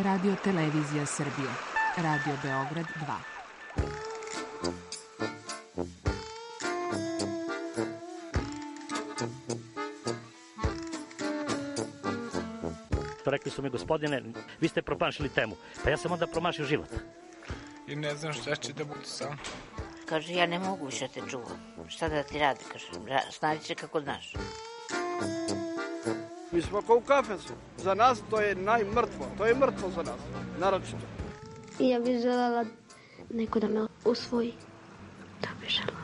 Radio Televizija Srbije. Radio Beograd 2. Rekli su mi, gospodine, vi ste promašili temu. Pa ja sam onda promašio život. I ne znam šta će da bude sam. Kaže, ja ne mogu više te čuvam. Šta da ti radi, kaže, snađi se kako znaš. Mi smo kao u kafesu. Za nas to je najmrtvo. To je mrtvo za nas, naročito. I ja bih želela neko da me usvoji. To bih želela.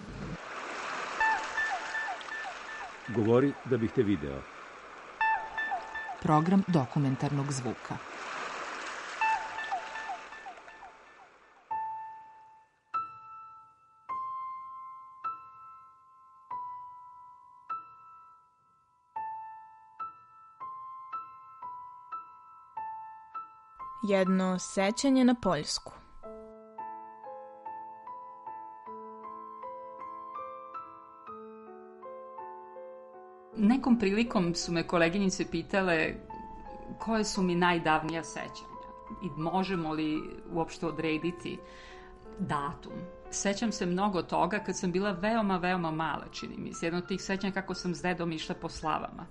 Govori da bih te video. Program dokumentarnog zvuka. Jedno sećanje na Poljsku. Nekom prilikom su me koleginice pitale koje su mi najdavnija sećanja i možemo li uopšte odrediti datum. Sećam se mnogo toga kad sam bila veoma, veoma mala, čini mi se. Jedno od tih sećanja kako sam s dedom išla po slavama.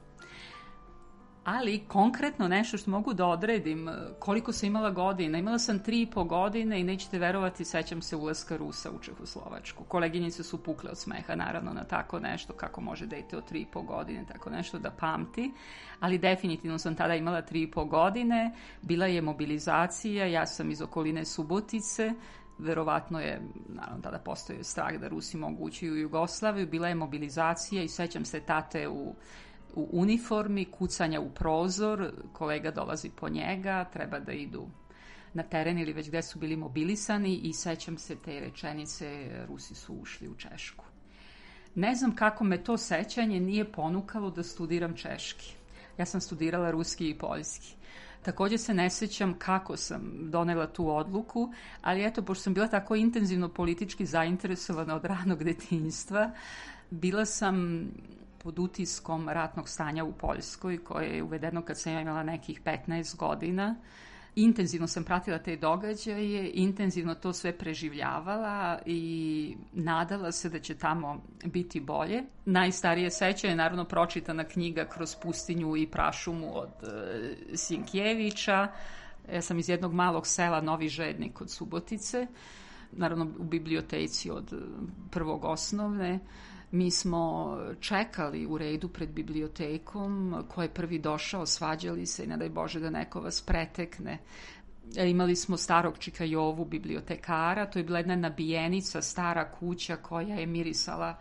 Ali konkretno nešto što mogu da odredim, koliko sam imala godina. Imala sam 3,5 godine i nećete verovati, sećam se ulaska Rusa u Čehoslovačku. Koleginice su pukle od smeha, naravno, na tako nešto, kako može dete od 3,5 godine tako nešto da pamti. Ali definitivno sam tada imala 3,5 godine, bila je mobilizacija, ja sam iz okoline Subotice, verovatno je, naravno, tada postojao strah da Rusi mogu ući u Jugoslaviju, bila je mobilizacija i sećam se tate u uniformi, kucanja u prozor, kolega dolazi po njega, treba da idu na teren ili već gde su bili mobilisani i sećam se te rečenice, Rusi su ušli u Češku. Ne znam kako me to sećanje nije ponukalo da studiram češki. Ja sam studirala ruski i poljski. Također se ne sećam kako sam donela tu odluku, ali eto, pošto sam bila tako intenzivno politički zainteresovana od ranog detinjstva, bila sam pod utiskom ratnog stanja u Poljskoj, koje je uvedeno kad sam imala nekih 15 godina. Intenzivno sam pratila te događaje, intenzivno to sve preživljavala i nadala se da će tamo biti bolje. Najstarije sećanje je naravno pročitana knjiga Kroz pustinju i prašumu od Sienkiewicza. Ja sam iz jednog malog sela Novi Žednik od Subotice, naravno u biblioteci od prvog osnovne. Mi smo čekali u redu pred bibliotekom, ko je prvi došao, svađali se i ne daj Bože da neko vas pretekne. Imali smo starog Čika Jovu, bibliotekara, to je bila jedna nabijenica, stara kuća koja je mirisala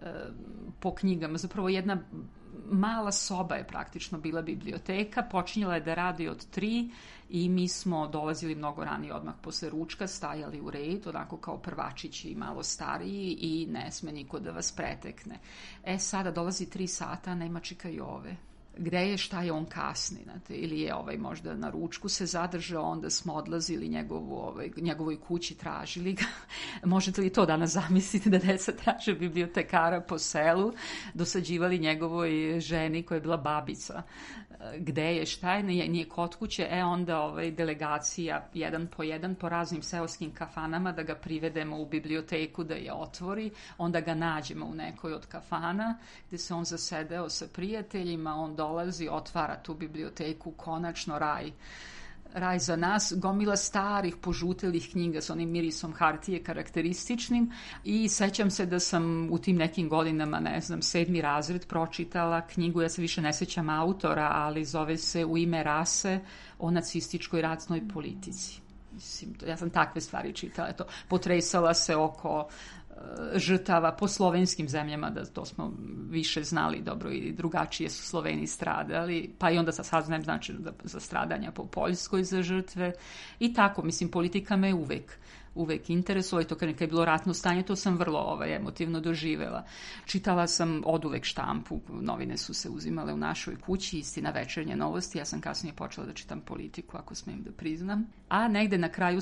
po knjigama. Zapravo jedna mala soba je praktično bila biblioteka, počinjela je da radi od 3 i mi smo dolazili mnogo ranije, odmah posle ručka, stajali u red, onako kao prvačići i malo stariji i ne sme niko da vas pretekne. Sada dolazi 3 sata, nema Čika Jove. Gde je, šta je, on kasni, znate, ili je možda na ručku se zadržao, onda smo odlazili njegovoj kući, tražili ga. Možete li to danas zamisliti da deca traže bibliotekara po selu, dosađivali njegovoj ženi koja je bila babica. Gde je, šta je, nije kod kuće, onda delegacija jedan po jedan po raznim seoskim kafanama da ga privedemo u biblioteku da je otvori, onda ga nađemo u nekoj od kafana gde se on zasedeo sa prijateljima, on dolazi, otvara tu biblioteku, konačno raj za nas, gomila starih požutelih knjiga s onim mirisom hartije karakterističnim i sećam se da sam u tim nekim godinama, 7. razred pročitala knjigu, ja se više ne sećam autora, ali zove se U ime rase o nacističkoj ratnoj politici. Mislim, ja sam takve stvari čitala, potresala se oko žrtava po slovenskim zemljama, da to smo više znali dobro i drugačije su Sloveni stradali, pa i onda saznajem znači za stradanja po Poljskoj za žrtve i tako, mislim, politika me uvek interesovala i to kad je bilo ratno stanje, to sam vrlo emotivno doživela. Čitala sam oduvek štampu, novine su se uzimale u našoj kući, Istina, Večernje novosti, ja sam kasnije počela da čitam politiku, ako smijem da priznam. A negde na kraju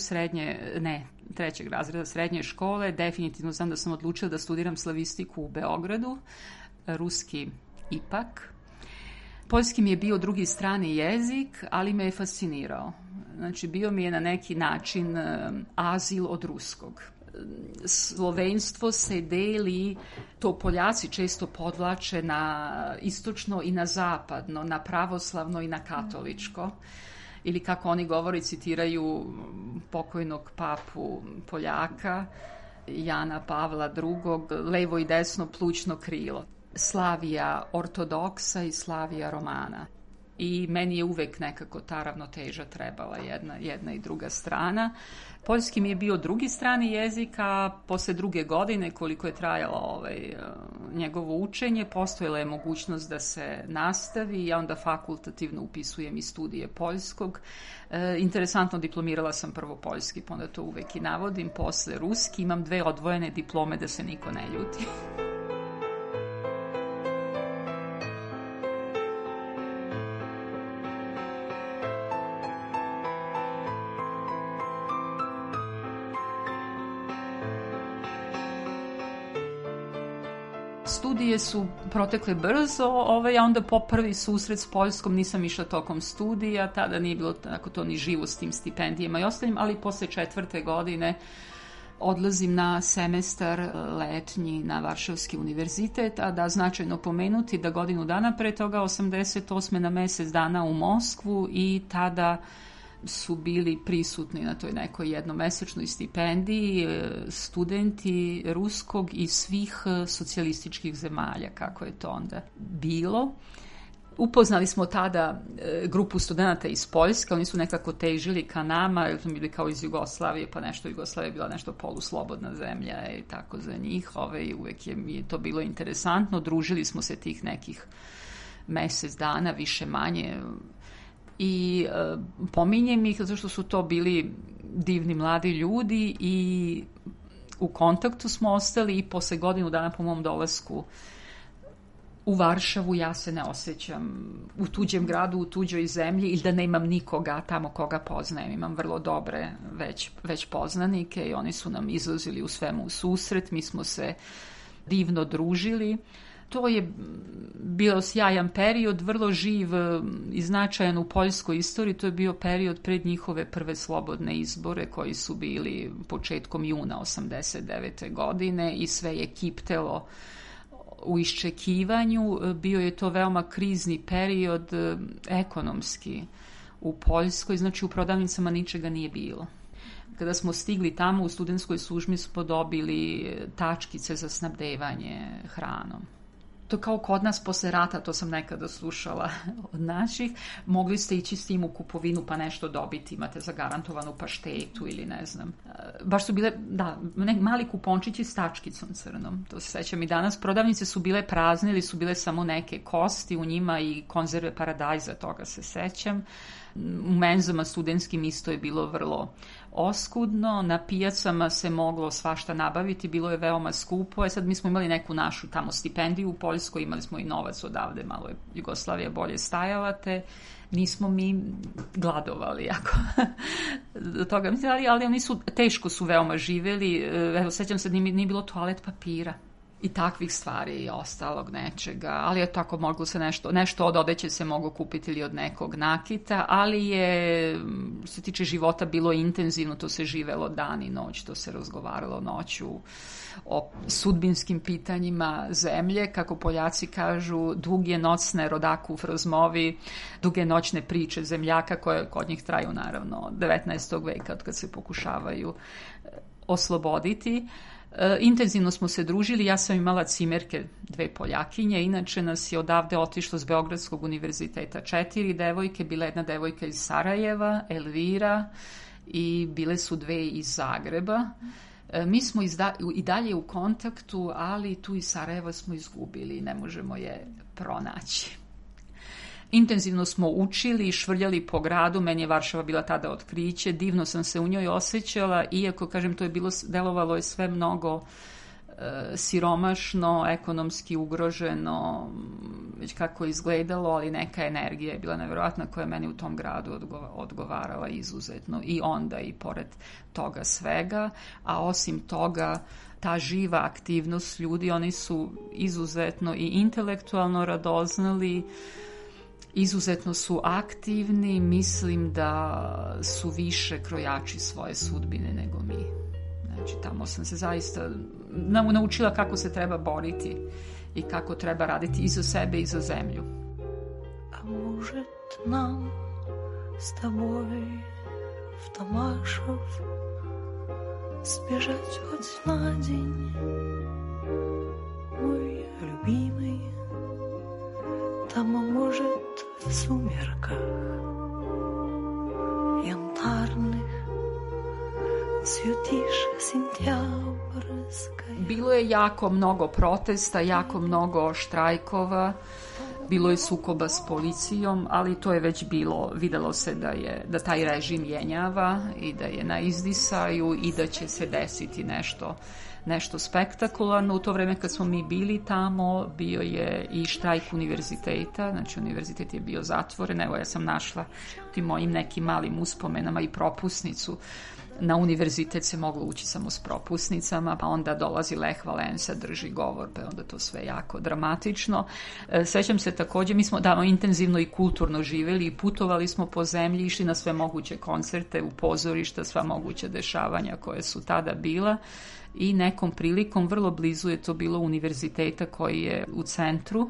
3. razreda srednje škole, definitivno znam da sam odlučila da studiram slavistiku u Beogradu, ruski ipak. Poljski mi je bio drugi strani jezik, ali me je fascinirao. Znači, bio mi je na neki način azil od ruskog. Slovenstvo se deli, to Poljaci često podvlače, na istočno i na zapadno, na pravoslavno i na katoličko. Ili kako oni govore, citiraju pokojnog papu Poljaka, Jana Pavla II, levo i desno plućno krilo. Slavija ortodoksa i Slavija romana. I meni je uvek nekako ta ravnoteža trebala, jedna i druga strana. Poljski mi je bio drugi strani jezik, a posle 2. godine, koliko je trajalo njegovo učenje, postojala je mogućnost da se nastavi. Ja onda fakultativno upisujem i studije poljskog. Interesantno, diplomirala sam prvo poljski, pa onda to uvek i navodim, posle ruski. Imam 2 odvojene diplome, da se niko ne ljuti. Studije su protekle brzo, a onda po prvi susret s Poljskom nisam išla tokom studija, tada nije bilo tako to ni živo s tim stipendijama i ostalim, ali posle 4. godine odlazim na semestar letnji na Varšavski univerzitet, a da značajno pomenuti da godinu dana pre toga, 88. na mesec dana u Moskvu, i tada su bili prisutni na toj nekoj jednomesečnoj stipendiji studenti ruskog i svih socijalističkih zemalja, kako je to onda bilo. Upoznali smo tada grupu studenta iz Poljske, oni su nekako težili ka nama, jer smo bili kao iz Jugoslavije, pa nešto Jugoslavija je bila nešto poluslobodna zemlja i tako za njih. Uvek mi je to bilo interesantno, družili smo se tih nekih mesec dana, više manje. I pominjem ih zato što su to bili divni mladi ljudi i u kontaktu smo ostali, i posle godinu dana po mom dolasku u Varšavu ja se ne osjećam u tuđem gradu, u tuđoj zemlji, ili da nemam nikoga tamo koga poznajem. Imam vrlo dobre već poznanike i oni su nam izlazili u svemu u susret, mi smo se divno družili. To je bio sjajan period, vrlo živ i značajan u poljskoj istoriji. To je bio period pred njihove prve slobodne izbore koji su bili početkom juna 89. godine i sve je kiptelo u iščekivanju. Bio je to veoma krizni period ekonomski u Poljskoj, znači u prodavnicama ničega nije bilo. Kada smo stigli tamo u studentskoj službi smo dobili tačkice za snabdevanje hranom. To kao kod nas posle rata, to sam nekada slušala od naših, mogli ste ići s tim u kupovinu pa nešto dobiti, imate zagarantovanu paštetu ili ne znam. Baš su bile, mali kupončići s tačkicom crnom, to se sećam i danas. Prodavnice su bile prazne ili su bile samo neke kosti u njima i konzerve paradajza, toga se sećam. U menzama studentskim isto je bilo vrlo oskudno, na pijacama se moglo svašta nabaviti, bilo je veoma skupo. Sad mi smo imali neku našu tamo stipendiju u Poljskoj, imali smo i novac odavde, malo je Jugoslavija bolje stajala, te nismo mi gladovali jako do toga. Ali oni su, teško su veoma živeli, evo sećam se, nije bilo toalet papira i takvih stvari i ostalog nečega, ali je tako moglo se nešto od odeće se moglo kupiti ili od nekog nakita, ali je, što se tiče života, bilo intenzivno, to se živelo dan i noć, to se razgovaralo noću o sudbinskim pitanjima zemlje, kako Poljaci kažu, długie nocne rodakov rozmovi, duge noćne priče zemljaka koje kod njih traju naravno od 19. veka, od kad se pokušavaju osloboditi. Intenzivno smo se družili, ja sam imala cimerke, 2 Poljakinje, inače nas je odavde otišlo s Beogradskog univerziteta 4 devojke, bila jedna devojka iz Sarajeva, Elvira, i bile su 2 iz Zagreba. Mi smo i dalje u kontaktu, ali tu iz Sarajeva smo izgubili, ne možemo je pronaći. Intenzivno smo učili i švrljali po gradu, meni je Varšava bila tada otkriće, divno sam se u njoj osjećala, iako, kažem, to je delovalo je sve mnogo siromašno, ekonomski ugroženo, već kako je izgledalo, ali neka energija je bila nevjerojatna koja je meni u tom gradu odgovarala izuzetno i onda i pored toga svega, a osim toga ta živa aktivnost ljudi, oni su izuzetno i intelektualno radoznali Izuzetno su aktivni, mislim da su više krojači svoje sudbine nego mi. Znači, tamo sam se zaista naučila kako se treba boriti i kako treba raditi i za sebe i za zemlju. A может нам с тобой в Томашев сбежать хоть на день, мой любимый? Там, может, в сумерках янтарных светишь сентябрьской. Bilo je jako mnogo protesta, jako mnogo štrajkova, bilo je sukoba s policijom, ali to je već bilo, videlo se da taj režim jenjava i da je na izdisaju i da će se desiti nešto spektakularno. U to vreme kad smo mi bili tamo, bio je i štrajk univerziteta, znači univerzitet je bio zatvoren. Evo, ja sam našla tim mojim nekim malim uspomenama i propusnicu. Na univerzitet se moglo ući samo s propusnicama, pa onda dolazi Lech Valensa, drži govor, pa onda to sve jako dramatično. Sećam se također, mi smo intenzivno i kulturno živjeli i putovali smo po zemlji, išli na sve moguće koncerte, u pozorišta, sva moguća dešavanja koje su tada bila. I nekom prilikom, vrlo blizu je to bilo univerziteta koji je u centru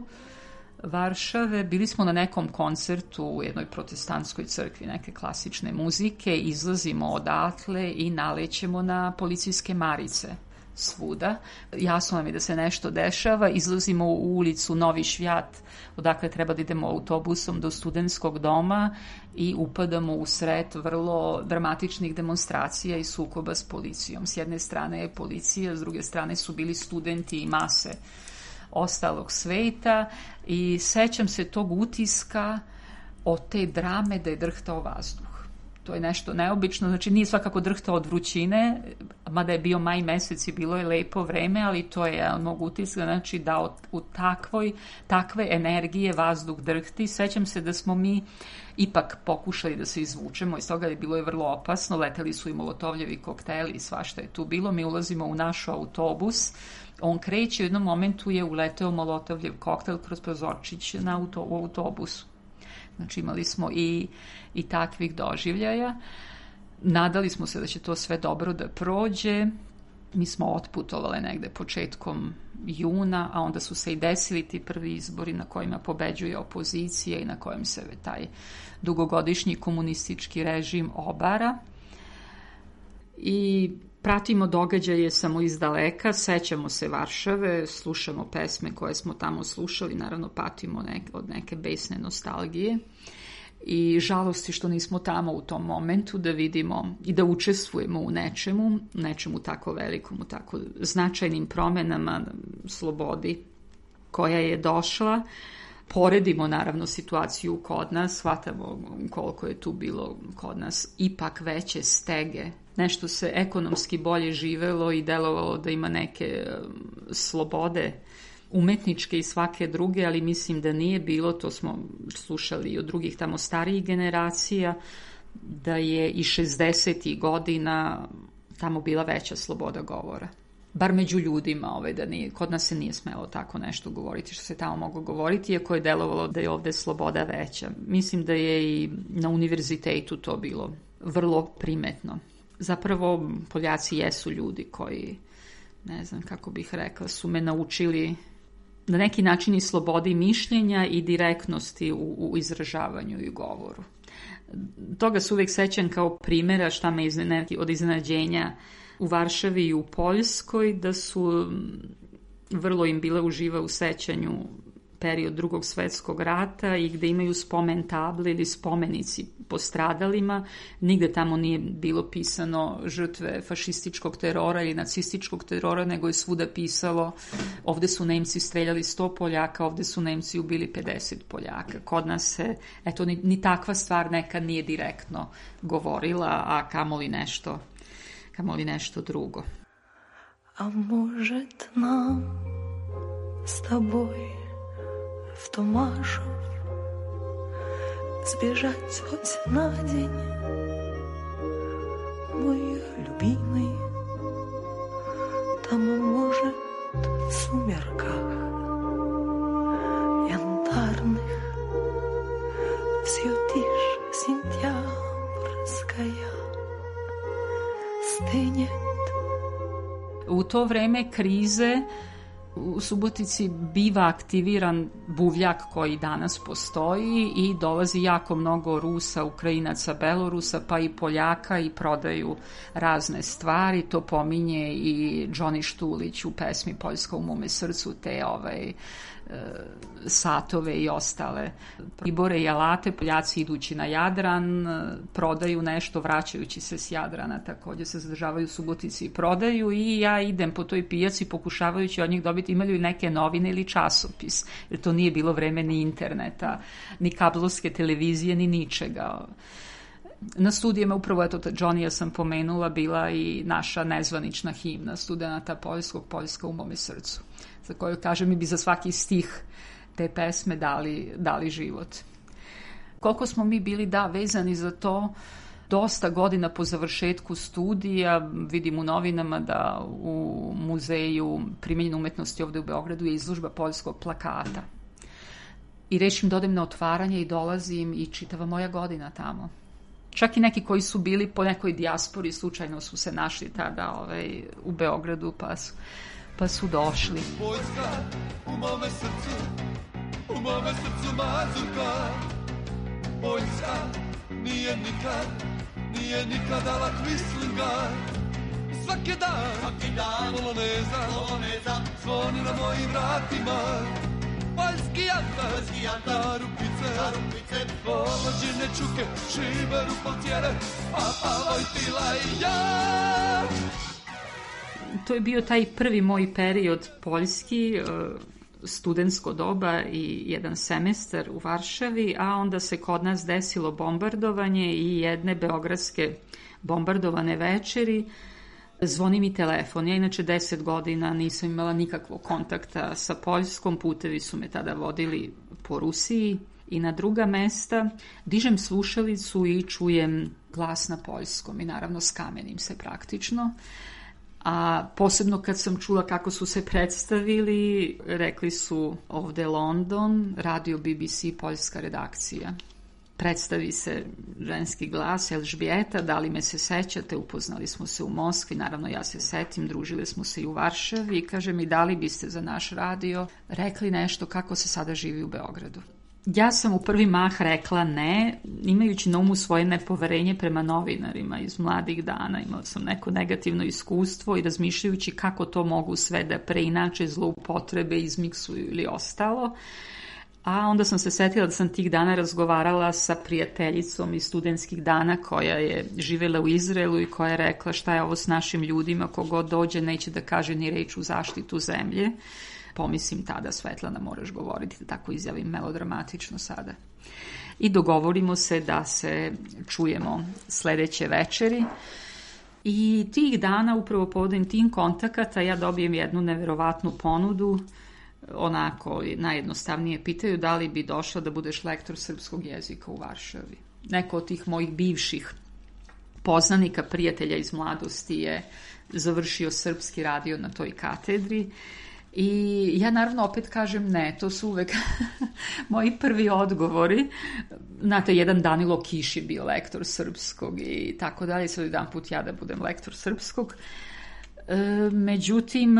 Varšave. Bili smo na nekom koncertu u jednoj protestantskoj crkvi, neke klasične muzike, izlazimo odatle i nalećemo na policijske marice svuda. Jasno nam je da se nešto dešava, izlazimo u ulicu Novi Švjat, odakle treba da idemo autobusom do studentskog doma i upadamo u sred vrlo dramatičnih demonstracija i sukoba s policijom. S jedne strane je policija, s druge strane su bili studenti i mase ostalog sveta i sećam se tog utiska od te drame da je drhtao vazduh. To je nešto neobično, znači nije svakako drhtao od vrućine, mada je bio maj mesec i bilo je lepo vreme, ali to je jedan mog utiska, znači da u takve energije vazduh drhti. Sećam se da smo mi ipak pokušali da se izvučemo, iz toga je bilo vrlo opasno, leteli su i molotovljevi kokteli i svašta je tu bilo. Mi ulazimo u naš autobus, on kreće, u jednom momentu je uleteo molotovljev koktel kroz prozorčić u autobusu. Znači imali smo i takvih doživljaja. Nadali smo se da će to sve dobro da prođe. Mi smo otputovali negde početkom juna, a onda su se i desili ti prvi izbori na kojima pobeđuje opozicija i na kojem se taj dugogodišnji komunistički režim obara. I pratimo događaje samo iz daleka, sećamo se Varšave, slušamo pesme koje smo tamo slušali, naravno patimo od neke besne nostalgije i žalosti što nismo tamo u tom momentu da vidimo i da učestvujemo u nečemu tako velikom, u tako značajnim promenama, slobodi koja je došla. Poredimo naravno situaciju kod nas, shvatamo koliko je tu bilo kod nas ipak veće stege. Nešto se ekonomski bolje živelo i delovalo da ima neke slobode umetničke i svake druge, ali mislim da nije bilo, to smo slušali i od drugih tamo starijih generacija, da je i 60. godina tamo bila veća sloboda govora. Bar među ljudima, kod nas se nije smelo tako nešto govoriti što se tamo moglo govoriti, iako je delovalo da je ovde sloboda veća. Mislim da je i na univerzitetu to bilo vrlo primetno. Zapravo, Poljaci jesu ljudi koji, ne znam kako bih rekla, su me naučili na neki način i slobodi mišljenja i direktnosti u izražavanju i govoru. Toga se uvijek sećam kao primjera šta me od iznenađenja u Varšavi i u Poljskoj, da su vrlo im bile uživa u sećanju period Drugog svjetskog rata i gde imaju spomen table ili spomenici postradalima. Nigde tamo nije bilo pisano žrtve fašističkog terora ili nacističkog terora, nego je svuda pisalo ovde su Nemci streljali 100 Poljaka, ovde su Nemci ubili 50 Poljaka. Kod nas se, eto, ni takva stvar nekad nije direktno govorila, a kamoli nešto drugo. A может нам с тобой в Томашев сбежать хоть на день, мой любимый? Там, может, в сумерках янтарных Все тише сентябрьская стынет. U to vreme krize u Subotici biva aktiviran buvljak koji danas postoji i dolazi jako mnogo Rusa, Ukrajinaca, Belorusa, pa i Poljaka i prodaju razne stvari. To pominje i Johnny Štulić u pesmi Poljska u mome srcu, te satove i ostale pribore i alate. Poljaci idući na Jadran prodaju nešto, vraćajući se s Jadrana također se zadržavaju u Subotici i prodaju, i ja idem po toj pijaci pokušavajući od njih dobiti imaju li neke novine ili časopis, jer to nije bilo vreme ni interneta, ni kablovske televizije, ni ničega. Na studijama upravo, eto, Johnny-a sam pomenula, bila i naša nezvanična himna studenata poljskog, Poljska u mome srcu, za koju, kažem, mi bi za svaki stih te pesme dali život. Koliko smo mi bili, vezani za to, dosta godina po završetku studija, vidim u novinama da u Muzeju primenjene umetnosti ovde u Beogradu je izložba poljskog plakata. I rešim da odem na otvaranje i dolazim i čitava moja godina tamo. Čak i neki koji su bili po nekoj dijaspori, slučajno su se našli tada u Beogradu, pa su došli. Poljska u mome srcu mazurka. Poljska nije nikad dala Quislinga. Svaki dan poloneza zvoni na mojim vratima. Poljski jantar, rupice, polođene čuke, šiberu poltjere, papa Vojtila i ja. To je bio taj prvi moj period poljski, studentsko doba i jedan semestar u Varšavi, a onda se kod nas desilo bombardovanje i jedne beogradske bombardovane večeri. Zvoni mi telefon. Ja inače 10 godina nisam imala nikakvog kontakta sa Poljskom, putevi su me tada vodili po Rusiji i na druga mesta. Dižem slušalicu i čujem glas na poljskom i naravno skamenim se praktično. A posebno kad sam čula kako su se predstavili, rekli su ovde London, radio BBC, poljska redakcija. Predstavi se ženski glas, Elžbijeta, da li me se sećate, upoznali smo se u Moskvi, naravno ja se setim, družile smo se i u Varšavi i kaže mi da li biste za naš radio rekli nešto kako se sada živi u Beogradu. Ja sam u prvi mah rekla ne, imajući na umu svoje nepoverenje prema novinarima iz mladih dana. Imala sam neko negativno iskustvo i razmišljajući kako to mogu sve da preinače, zloupotrebe, izmiksuju ili ostalo. A onda sam se setila da sam tih dana razgovarala sa prijateljicom iz studentskih dana koja je živjela u Izraelu i koja je rekla šta je ovo s našim ljudima, kogod dođe neće da kaže ni reč u zaštitu zemlje. Pomislim tada, Svetlana, moraš govoriti, da tako izjavim melodramatično sada. I dogovorimo se da se čujemo sledeće večeri. I tih dana, upravo povodom tih kontakata, ja dobijem jednu neverovatnu ponudu. Onako, najjednostavnije pitaju da li bi došla da budeš lektor srpskog jezika u Varšavi. Neko od tih mojih bivših poznanika, prijatelja iz mladosti je završio srpski radio na toj katedri. I ja naravno opet kažem ne, to su uvek moji prvi odgovori. Znate, jedan Danilo Kiš je bio lektor srpskog i tako dalje, sad jedan put ja da budem lektor srpskog. Međutim,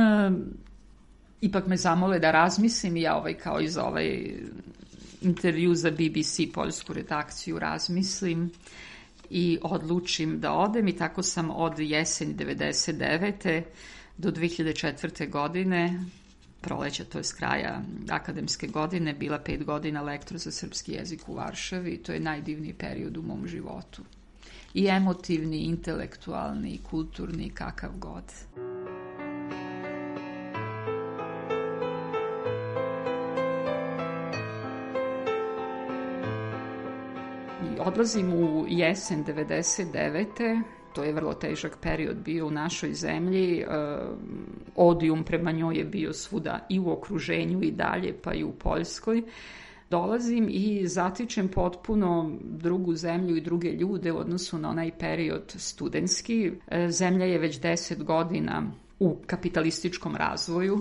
ipak me zamole da razmislim i ja kao i za intervju za BBC, poljsku redakciju, razmislim i odlučim da odem i tako sam od jeseni 99. do 2004. godine, proleća, to je s kraja akademske godine, bila 5 godina lektor za srpski jezik u Varšavi i to je najdivniji period u mom životu. I emotivni, intelektualni, kulturni, kakav god. I odlazim u jesen 99. To je vrlo težak period bio u našoj zemlji. Odijum prema njoj je bio svuda i u okruženju i dalje, pa i u Poljskoj. Dolazim i zatičem potpuno drugu zemlju i druge ljude u odnosu na onaj period studentski. Zemlja je već 10 godina u kapitalističkom razvoju.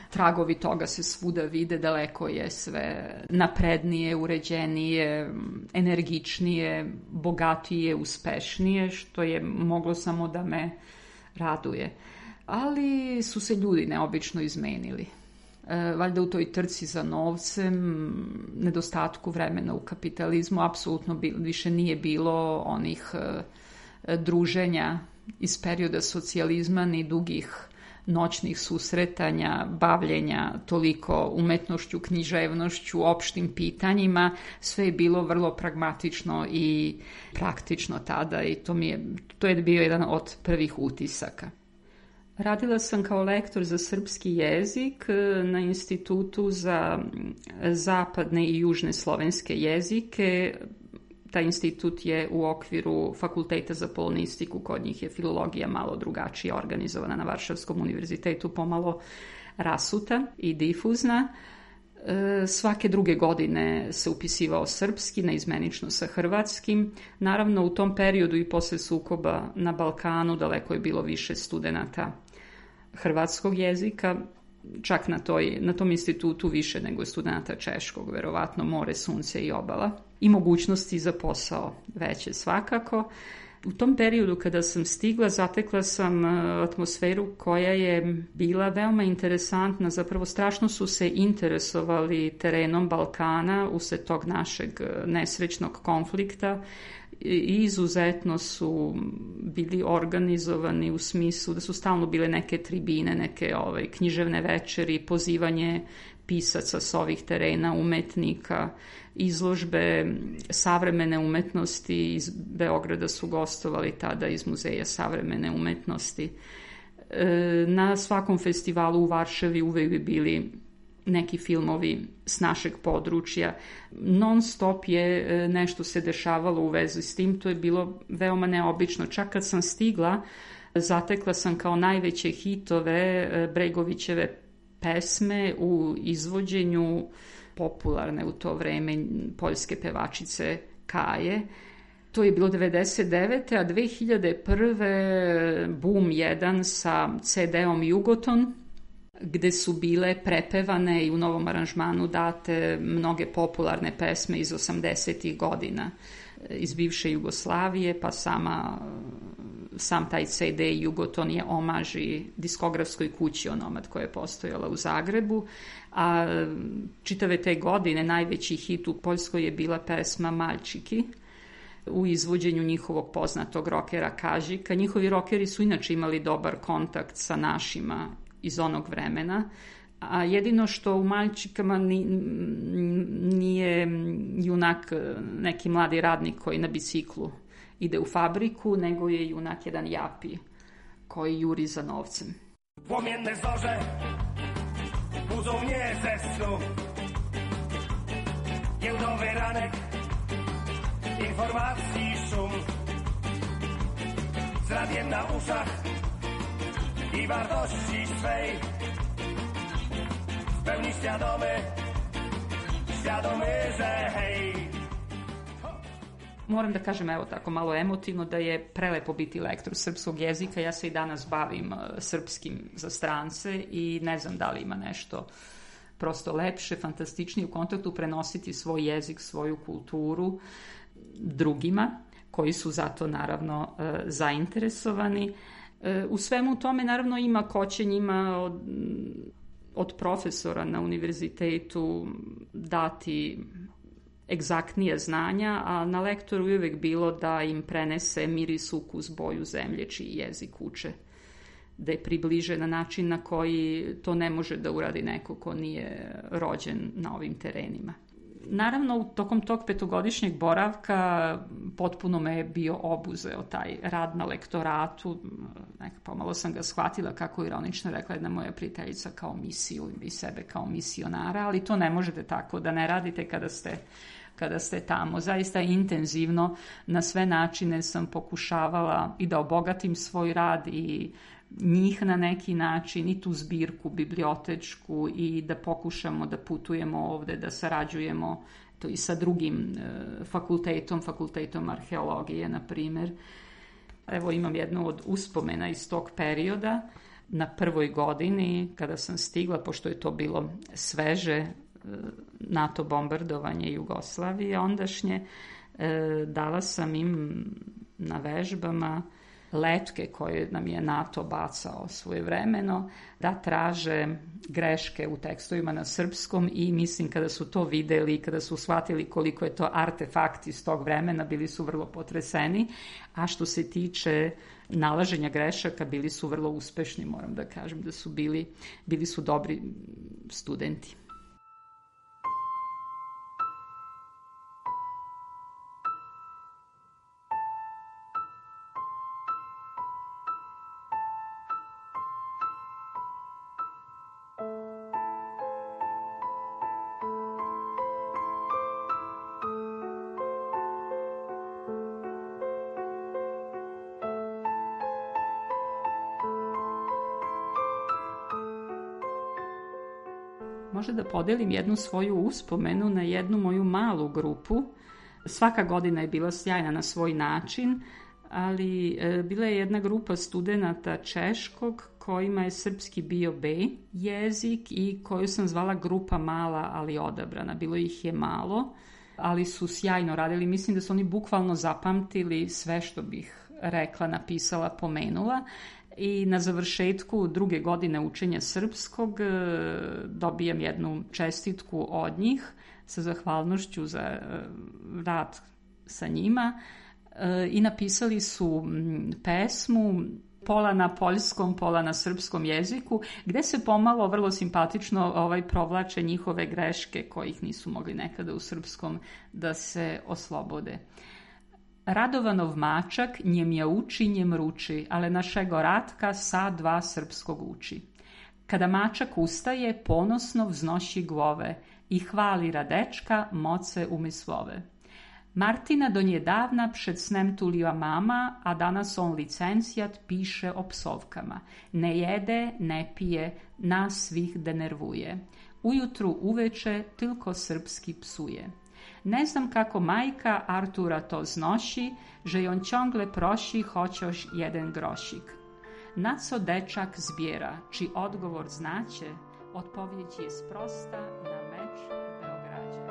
tragovi toga se svuda vide, daleko je sve naprednije, uređenije, energičnije, bogatije, uspešnije, što je moglo samo da me raduje. Ali su se ljudi neobično izmenili. Valjda u toj trci za novcem, nedostatku vremena u kapitalizmu, apsolutno više nije bilo onih druženja iz perioda socijalizma, ni dugih noćnih susretanja, bavljenja toliko umetnošću, književnošću, opštim pitanjima. Sve je bilo vrlo pragmatično i praktično tada i to je bio jedan od prvih utisaka. Radila sam kao lektor za srpski jezik na Institutu za zapadne i južne slovenske jezike. Taj institut je u okviru Fakulteta za polonistiku, kod njih je filologija malo drugačije organizovana na Varšavskom univerzitetu, pomalo rasuta i difuzna. Svake druge godine se upisivao srpski, neizmenično sa hrvatskim. Naravno, u tom periodu i posle sukoba na Balkanu daleko je bilo više studenata hrvatskog jezika, čak na tom institutu više nego studenata češkog, verovatno more, sunce i obala. I mogućnosti za posao veće svakako. U tom periodu kada sam stigla, zatekla sam atmosferu koja je bila veoma interesantna. Zapravo strašno su se interesovali terenom Balkana usled tog našeg nesrećnog konflikta i izuzetno su bili organizovani u smislu da su stalno bile neke tribine, neke književne večeri, pozivanje pisaca s ovih terena, umetnika, izložbe savremene umetnosti. Iz Beograda su gostovali tada iz Muzeja savremene umetnosti. Na svakom festivalu u Varšavi uvek bi bili neki filmovi s našeg područja. Non stop je nešto se dešavalo u vezi s tim, to je bilo veoma neobično. Čak kad sam stigla, zatekla sam kao najveće hitove Bregovićeve pesme u izvođenju popularne u to vreme poljske pevačice Kaje. To je bilo 99. a 2001. boom jedan sa CD-om Jugoton, gde su bile prepevane i u novom aranžmanu date mnoge popularne pesme iz 80. godina iz bivše Jugoslavije, pa sam taj CD Jugoton je omaž i diskografskoj kući Onomad koja je postojala u Zagrebu, a čitave te godine najveći hit u Poljskoj je bila pesma Maljčiki u izvođenju njihovog poznatog rokera Kažika. Njihovi rokeri su inače imali dobar kontakt sa našima iz onog vremena, a jedino što u Maljčikama nije junak neki mladi radnik koji na biciklu ide u fabriku, nego je junak jedan japi koji juri za novcem. Płomienne zorze budzą mnie ze snu, giełdowy ranek, informacji szum, z radiem na uszach i wartości swej, w pełni świadomy, że hej. Moram da kažem, evo tako malo emotivno, da je prelepo biti lektor srpskog jezika. Ja se i danas bavim srpskim za strance i ne znam da li ima nešto prosto lepše, fantastičnije u kontaktu prenositi svoj jezik, svoju kulturu drugima koji su zato naravno zainteresovani. U svemu tome naravno ima kočenjima od profesora na univerzitetu dati egzaktnije znanja, a na lektoru je uvek bilo da im prenese miris, ukus, boju zemlje čiji jezik uče, da je približe na način na koji to ne može da uradi neko ko nije rođen na ovim terenima. Naravno, tokom tog petogodišnjeg boravka potpuno me je bio obuzeo taj rad na lektoratu. Pomalo sam ga shvatila, kako ironično rekla jedna moja prijateljica, kao misiju i sebe kao misionara, ali to ne možete tako da ne radite kada ste tamo. Zaista intenzivno na sve načine sam pokušavala i da obogatim svoj rad i njih na neki način, i tu zbirku bibliotečku, i da pokušamo da putujemo ovde, da sarađujemo to i sa drugim fakultetom arheologije, na primer. Evo, imam jednu od uspomena iz tog perioda. na prvoj godini kada sam stigla, pošto je to bilo sveže NATO bombardovanje Jugoslavije ondašnje, dala sam im na vežbama letke koje nam je NATO bacao svojevremeno, da traže greške u tekstovima na srpskom i mislim kada su to videli, kada su shvatili koliko je to artefakt iz tog vremena, bili su vrlo potreseni, a što se tiče nalaženja grešaka, bili su vrlo uspešni, moram da kažem da su bili su dobri studenti. Možda da podelim jednu svoju uspomenu na jednu moju malu grupu. Svaka godina je bila sjajna na svoj način, ali bila je jedna grupa studenata češkog kojima je srpski bio B jezik i koju sam zvala grupa mala, ali odabrana. Bilo ih je malo, ali su sjajno radili. Mislim da su oni bukvalno zapamtili sve što bih rekla, napisala, pomenula. I na završetku druge godine učenja srpskog dobijam jednu čestitku od njih sa zahvalnošću za rad sa njima i napisali su pesmu pola na poljskom, pola na srpskom jeziku, gde se pomalo vrlo simpatično provlače njihove greške kojih nisu mogli nekada u srpskom da se oslobode. Radovanov mačak njem jauči, njem ruči, ale našego Ratka sa dva srpskog uči. Kada mačak ustaje, ponosno vznoši glove i hvali Radečka moce umyslove. Martina do njedavna przed snem tuliła mama, a danas on licencijat piše o psovkama. Ne jede, ne pije, nas svih denervuje. Ujutru uveče tylko srpski psuje. Ne znam kako majka Artura to znosi, że on ciągle prosi chociaż jeden grosik. Na co dečak zbiera? Či odgovor znacie? Odpowiedź jest prosta, na mecz w Beogradzie.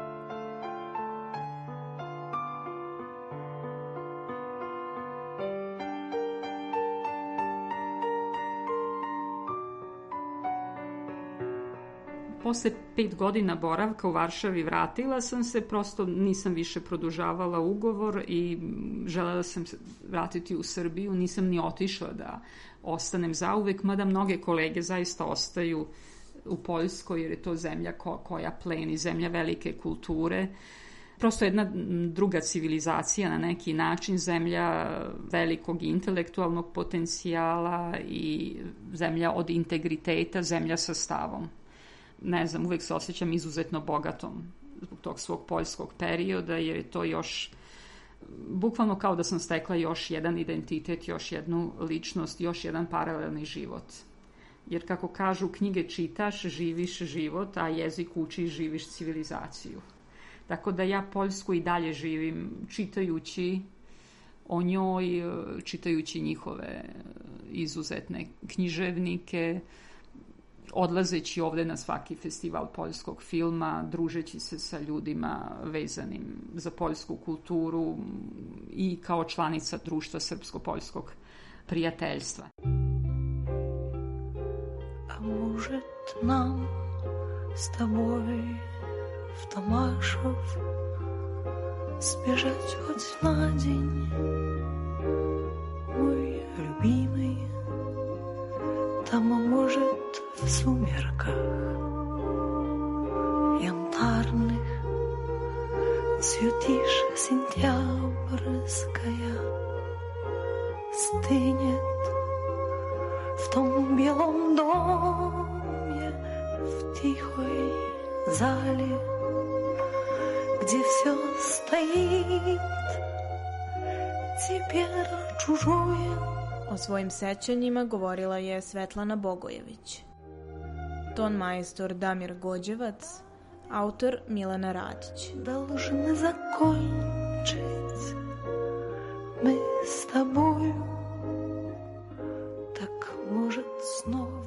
Posle 5 godina boravka u Varšavi vratila sam se, prosto nisam više produžavala ugovor i želela sam se vratiti u Srbiju, nisam ni otišla da ostanem zauvek, mada mnoge kolege zaista ostaju u Poljskoj jer je to zemlja koja pleni, zemlja velike kulture. Prosto jedna druga civilizacija na neki način, zemlja velikog intelektualnog potencijala i zemlja od integriteta, zemlja sa stavom. Ne znam, uvek se osjećam izuzetno bogatom zbog tog svog poljskog perioda, jer je to još bukvalno kao da sam stekla još jedan identitet, još jednu ličnost, još jedan paralelni život. Jer kako kažu, knjige čitaš, živiš život, a jezik učiš, živiš civilizaciju. Tako da ja Poljsku i dalje živim čitajući o njoj, čitajući njihove izuzetne književnike, odlazeći ovde na svaki festival poljskog filma, družeći se sa ljudima vezanim za poljsku kulturu i kao članica društva srpsko-poljskog prijateljstva. A может нам с тобой в Томашов сбежать хоть на день, мой любимый? Там, может, в сумерках янтарных всё тише сентябрьская стынет в том белом доме, в тихой зале, где все стоит теперь чужое. O svojim sećanjima govorila je Svetlana Bogojević. Ton majstor Damir Gođevac, autor Milena Radić. Должны закончить мы с тобою, так может snov.